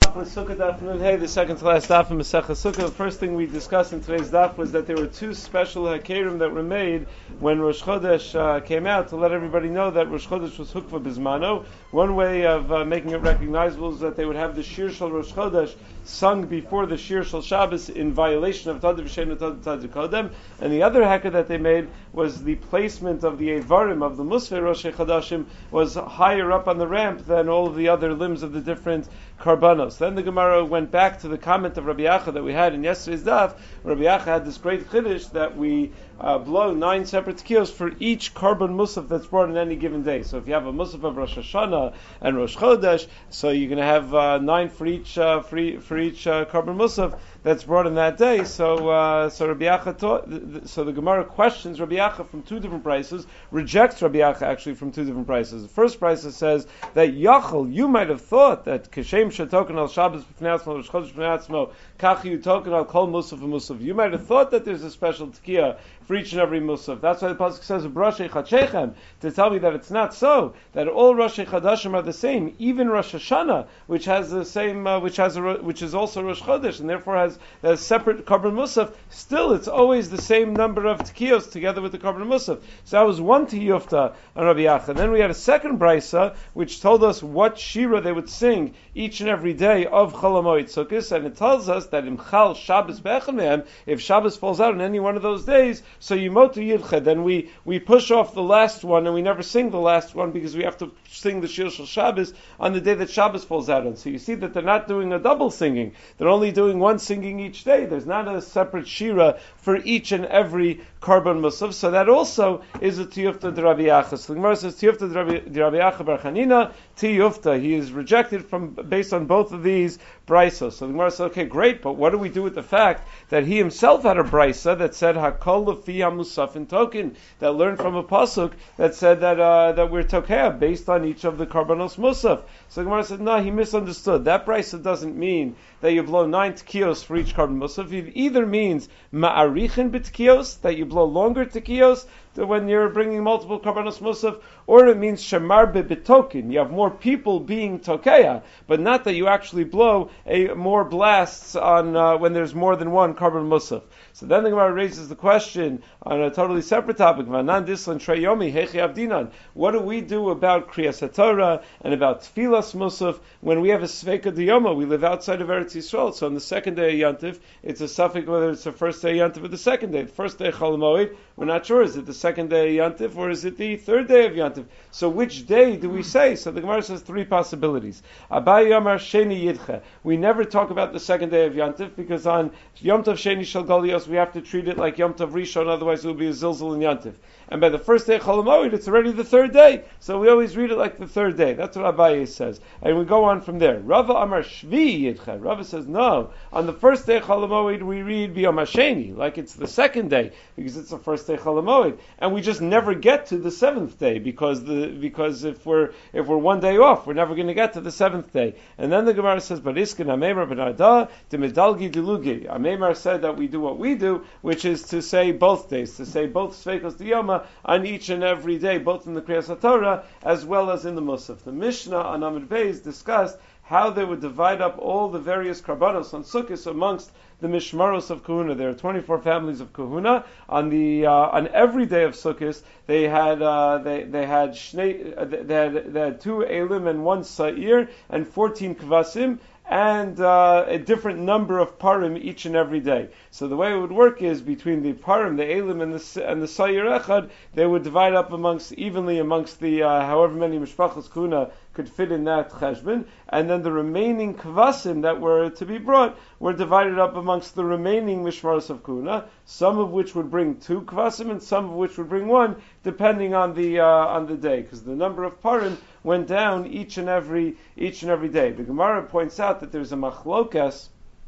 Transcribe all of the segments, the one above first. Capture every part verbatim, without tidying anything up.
daf with Sukkah daf Nun Hey, the second to last daf in Masechah Sukkah. The first thing we discussed in today's daf was that there were two special hakerim that were made when Rosh Chodesh uh, came out to let everybody know that Rosh Chodesh was Hukva Bizmano. One way of uh, making it recognizable is that they would have the Shir Shal Rosh Chodesh sung before the Shir Shal Shabbos in violation of Tadav V'Shein Tadav Tadav Kodem. And the other haker that they made was the placement of the Eivarim of the Musfei Rosh Chodashim was higher up on the ramp than all of the other limbs of the different karbanos. Then the Gemara went back to the comment of Rabbi Yacha that we had in yesterday's daf. Rabbi Yacha had this great chiddush that we uh, blow nine separate tekiyos for each karban musaf that's brought in any given day. So if you have a musaf of Rosh Hashanah and Rosh Chodesh, so you're going to have uh, nine for each uh, for, e- for each uh, karban musaf that's brought in that day. So uh, so Rabbi Yacha taught, so the Gemara questions Rabbi Yacha from two different prices, rejects Rabbi Yacha actually from two different prices. The first price says that Yachal, you might have thought that Kashem Shatoken al Shabbos B'fnei Atzmo, Rosh Chodesh B'fnei Atzmo, Kach you token al Kol Musaf Musaf. You might have thought that there's a special tekiah for each and every musaf. That's why the pasuk says Brashei Chadshechem, to tell me that it's not so. That all Roshei Chadashim are the same. Even Rosh Hashanah, which has the same, uh, which has a, which is also Rosh Chodesh, and therefore has a separate karban musaf. Still, it's always the same number of tekiyos together with the karban musaf. So that was one tiyufta on Rabbi Yacha. Then we had a second brisa which told us what shira they would sing each and every day of Chol HaMoed Sukkos, and it tells us that Imchal Shabbos Be'echad Mehem, if Shabbos falls out on any one of those days, so Yimotu Yidcha, then we, we push off the last one and we never sing the last one because we have to sing the Shir Shal Shabbos on the day that Shabbos falls out on. So you see that they're not doing a double singing. They're only doing one singing each day. There's not a separate shira for each and every karban musaf. So that also is a tiyufta de Rabbi Yacha. So the Gemara says tiyufta de Rabbi Yacha bar Chanina, tiyufta. He is rejected from based on both of these brisos. So the Gemara says, okay, great, but what do we do with the fact that he himself had a brisa that said hakol lefi hamusafin token, that learned from a pasuk that said that uh, that we're tokea based on each of the karbanos musaf. So the Gemara said, no, he misunderstood. That brisa doesn't mean that you blow nine tekiyos for each karban musaf. It either means ma'arichin b'tekiyos, that you blow longer tekiyos when you're bringing multiple karbanos musaf, or it means shemar b'betokin, you have more people being tokeya, but not that you actually blow a more blasts on uh, when there's more than one karban musaf. So then the Gemara raises the question on a totally separate topic. Vanan dislan treyomi hechi avdinan. What do we do about kriyas haTorah and about tfilas musaf when we have a sveika diyoma? We live outside of Eretz Yisrael, so on the second day of Yantiv, it's a suffix whether it's the first day of Yantiv or the second day. The first day of Chol HaMoed, we're not sure. Is it the second day of Yantiv or is it the third day of Yantiv? So which day do we say? So the Gemara says three possibilities. Abaye Amar Sheni Yidcha. We never talk about the second day of Yantiv because on Yom Tov Sheni Shel Galios we have to treat it like Yom Tov Rishon, otherwise it will be a zilzal in Yantiv. And by the first day of Chol HaMoed, it's already the third day. So we always read it like the third day. That's what Abaye says. And we go on from there. Rava Amar Shvi Yidcha. Rava says, no. On the first day of Chol HaMoed, we read B'Yom HaSheni, like it's the second day, because it's the first day of Chol HaMoed. And we just never get to the seventh day, because the because if we're if we're one day off, we're never going to get to the seventh day. And then the Gemara says, But Iskin Amemar B'Narda, Demidalgi Dilugi. Amemar said that we do what we do, which is to say both days, to say both Sveikos Diyoma on each and every day, both in the Kriyas HaTorah as well as in the Musaf. The Mishnah on Amud Beis discussed how they would divide up all the various karbanos on Sukkot amongst the Mishmaros of Kahuna. There are twenty-four families of Kahuna. On the uh, on every day of Sukkot, they had uh, they they had shnei, uh, they had they had two elim and one sa'ir and fourteen kvasim, and uh, a different number of parim each and every day. So the way it would work is between the parim, the elim, and the and the sayir echad, they would divide up amongst evenly amongst the uh, however many mishpachos kuna could fit in that cheshbon, and then the remaining kvasim that were to be brought were divided up amongst the remaining mishmaros of kuna, some of which would bring two kvasim and some of which would bring one, depending on the uh, on the day, because the number of parim went down each and every each and every day. The Gemara points out that there's a machlokas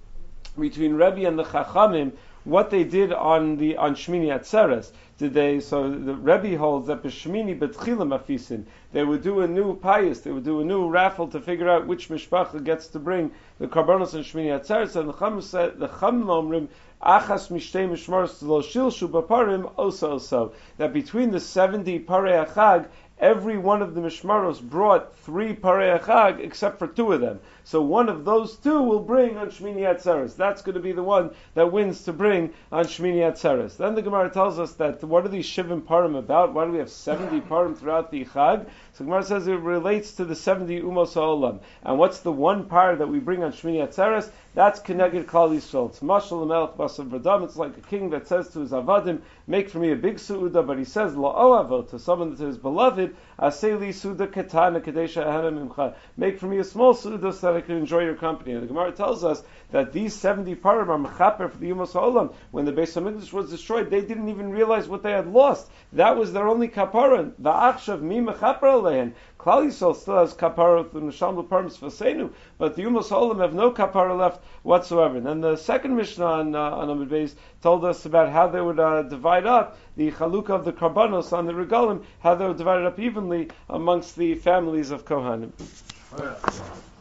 between Rebbe and the Chachamim what they did on the on Shmini Atzeres. Did they? So the Rebbe holds that b'Shmini betchila mafisin. They would do a new payas. They would do a new raffle to figure out which mishpacha gets to bring the karbanos on Shmini Atzeres. And the Chacham said, the Chacham omrim achas mishtei mishmaros lo shilshu b'parim osa osa. That between the seventy parei achag, every one of the Mishmaros brought three Parei Chag except for two of them. So one of those two will bring on Shmini Atzeres. That's going to be the one that wins to bring on Shmini Atzeres. Then the Gemara tells us that what are these Shivim Parim about? Why do we have seventy Parim throughout the Chag? So the Gemara says it relates to the seventy Umos HaOlam. And what's the one par that we bring on Shmini Atzeres? That's Keneged Klal Yisrael. It's Mashal Melech Basav V'Dam. It's like a king that says to his Avadim, make for me a big Su'uda, but he says, La'o'avo, to someone to his beloved, Aseli Su'uda Ketana Kadesha Ahana Mimcha. Make for me a small Su'uda so that I can enjoy your company. And the Gemara tells us that these seventy parim are mechaper for the Yomos HaOlam. When the Beis HaMikdash was destroyed, they didn't even realize what they had lost. That was their only kapara. Va'achshav mi mechaper alehen. Klal Yisrael still has kapara through Neshamel Parms Fasenu, but the Yomos HaOlam have no kapara left whatsoever. And then the second Mishnah on, uh, on Amud Beis told us about how they would uh, divide up the chalukah of the karbanos on the regalim, how they would divide it up evenly amongst the families of Kohanim.